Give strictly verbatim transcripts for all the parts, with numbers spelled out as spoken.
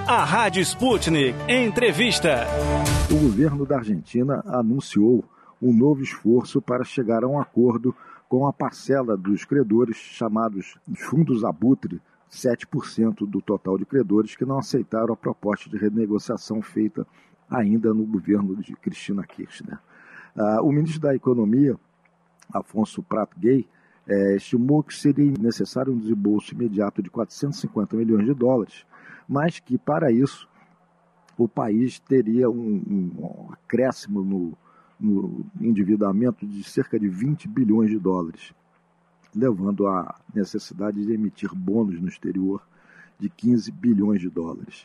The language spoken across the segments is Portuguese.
A Rádio Sputnik Entrevista. O governo da Argentina anunciou um novo esforço para chegar a um acordo com a parcela dos credores chamados fundos abutre, sete por cento do total de credores que não aceitaram a proposta de renegociação feita ainda no governo de Cristina Kirchner. Ah, o ministro da Economia, Afonso Prat-Gay, eh, estimou que seria necessário um desembolso imediato de quatrocentos e cinquenta milhões de dólares, mas que, para isso, o país teria um, um acréscimo no, no endividamento de cerca de vinte bilhões de dólares, levando à necessidade de emitir bônus no exterior de quinze bilhões de dólares.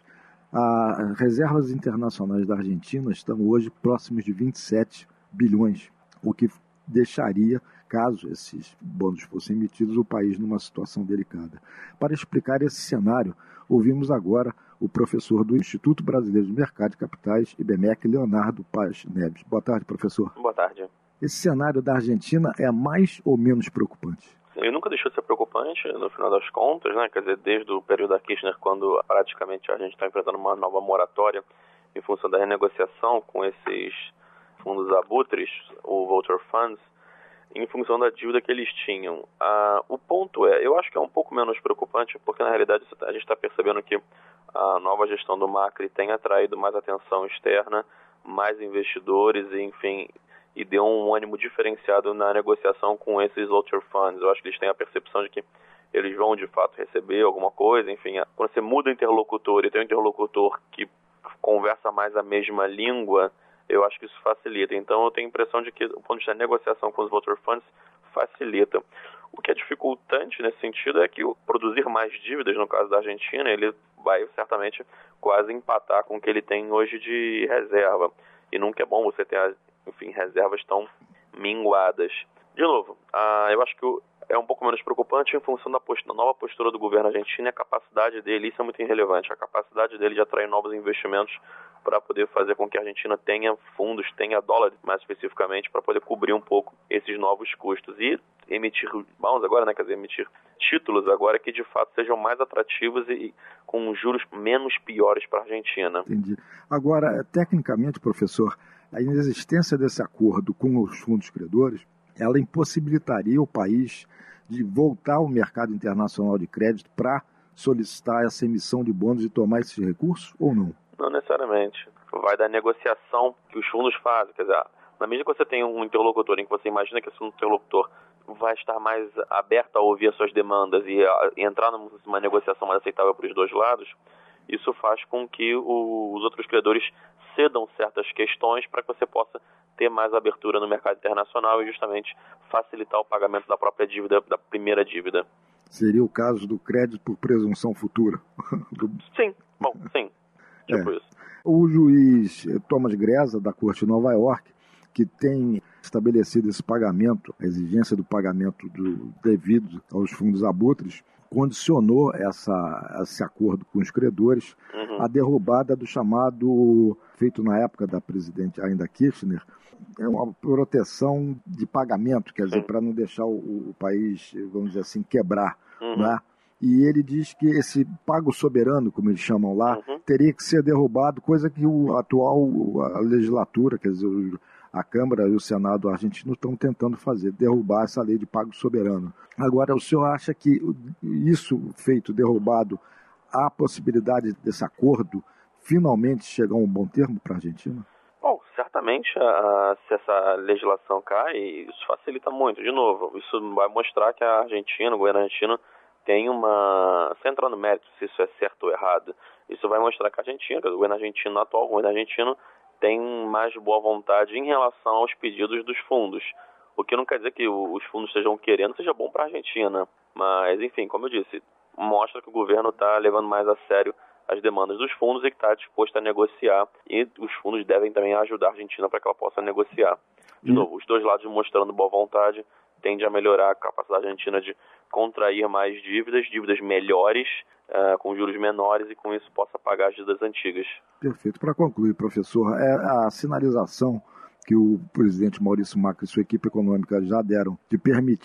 As reservas internacionais da Argentina estão hoje próximas de vinte e sete bilhões, o que deixaria, caso esses bônus fossem emitidos, o país numa situação delicada. Para explicar esse cenário, ouvimos agora o professor do Instituto Brasileiro de Mercado de Capitais, I B M E C, Leonardo Paz Neves. Boa tarde, professor. Boa tarde. Esse cenário da Argentina é mais ou menos preocupante? Ele nunca deixou de ser preocupante, no final das contas, né? Quer dizer, desde o período da Kirchner, quando praticamente a gente está enfrentando uma nova moratória em função da renegociação com esses fundos abutres, o Vulture Funds, em função da dívida que eles tinham. Ah, o ponto é, eu acho que é um pouco menos preocupante, porque na realidade a gente está percebendo que a nova gestão do Macri tem atraído mais atenção externa, mais investidores, e, enfim, e deu um ânimo diferenciado na negociação com esses Vulture Funds. Eu acho que eles têm a percepção de que eles vão de fato receber alguma coisa, enfim, quando você muda o interlocutor e tem um interlocutor que conversa mais a mesma língua, eu acho que isso facilita. Então eu tenho a impressão de que o ponto de vista da negociação com os Vulture Funds facilita. O que é dificultante nesse sentido é que o produzir mais dívidas, no caso da Argentina, ele vai certamente quase empatar com o que ele tem hoje de reserva. E nunca é bom você ter, enfim, reservas tão minguadas. De novo, ah, eu acho que é um pouco menos preocupante em função da, postura, da nova postura do governo argentino e a capacidade dele, isso é muito irrelevante, a capacidade dele de atrair novos investimentos para poder fazer com que a Argentina tenha fundos, tenha dólar mais especificamente, para poder cobrir um pouco esses novos custos e emitir bonds agora, né, quer dizer, emitir títulos agora que de fato sejam mais atrativos e, e com juros menos piores para a Argentina. Entendi. Agora, tecnicamente, professor, a inexistência desse acordo com os fundos credores, ela impossibilitaria o país de voltar ao mercado internacional de crédito para solicitar essa emissão de bônus e tomar esses recursos ou não? Não necessariamente. Vai da negociação que os fundos fazem. Quer dizer, na medida que você tem um interlocutor em que você imagina que esse interlocutor vai estar mais aberto a ouvir as suas demandas e, a, e entrar numa negociação mais aceitável para os dois lados, isso faz com que o, os outros credores cedam certas questões para que você possa ter mais abertura no mercado internacional e justamente facilitar o pagamento da própria dívida, da primeira dívida. Seria o caso do crédito por presunção futura? do... Sim, bom, sim. Tipo é. isso. O juiz Thomas Greza, da Corte de Nova York, que tem estabelecido esse pagamento, a exigência do pagamento do devido aos fundos abutres, condicionou essa, esse acordo com os credores uhum. à derrubada do chamado, feito na época da presidente ainda Kirchner, é uma proteção de pagamento, quer dizer, para não deixar o, o país, vamos dizer assim, quebrar, uhum. né? E ele diz que esse pago soberano, como eles chamam lá, uhum. teria que ser derrubado, coisa que o atual a legislatura, quer dizer, a Câmara e o Senado argentino estão tentando fazer, derrubar essa lei de pago soberano. Agora, o senhor acha que isso feito, derrubado, há possibilidade desse acordo finalmente chegar a um bom termo para a Argentina? Bom, certamente, a, se essa legislação cai, isso facilita muito. De novo, isso vai mostrar que a Argentina, o governo argentino, tem uma... Sem entrar no mérito se isso é certo ou errado, isso vai mostrar que a Argentina, que o governo argentino atual, o governo argentino, tem mais boa vontade em relação aos pedidos dos fundos. O que não quer dizer que os fundos estejam querendo seja bom para a Argentina. Mas, enfim, como eu disse, mostra que o governo está levando mais a sério as demandas dos fundos e que está disposto a negociar. E os fundos devem também ajudar a Argentina para que ela possa negociar. De hum. novo, os dois lados mostrando boa vontade tende a melhorar a capacidade argentina de contrair mais dívidas, dívidas melhores, uh, com juros menores, e com isso possa pagar as dívidas antigas. Perfeito. Para concluir, professor, é a sinalização que o presidente Maurício Macri e sua equipe econômica já deram de permitir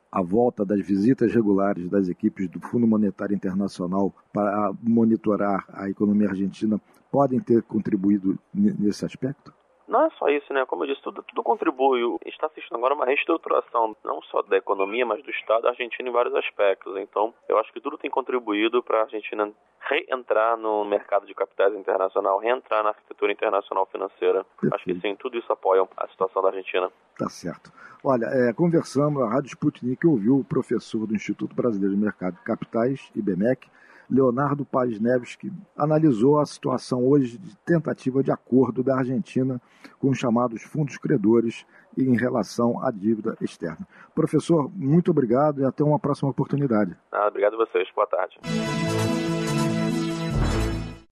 a volta das visitas regulares das equipes do Fundo Monetário Internacional para monitorar a economia argentina podem ter contribuído nesse aspecto? Não é só isso, né? Como eu disse, tudo, tudo contribui. Está assistindo agora uma reestruturação, não só da economia, mas do Estado argentino em vários aspectos. Então, eu acho que tudo tem contribuído para a Argentina reentrar no mercado de capitais internacional, reentrar na arquitetura internacional financeira. Perfeito. Acho que sim, tudo isso apoia a situação da Argentina. Tá certo. Olha, é, conversamos, a Rádio Sputnik ouviu o professor do Instituto Brasileiro de Mercado de Capitais, I B M E C, Leonardo Paes Neves, que analisou a situação hoje de tentativa de acordo da Argentina com os chamados fundos credores em relação à dívida externa. Professor, muito obrigado e até uma próxima oportunidade. Ah, obrigado a vocês. Boa tarde.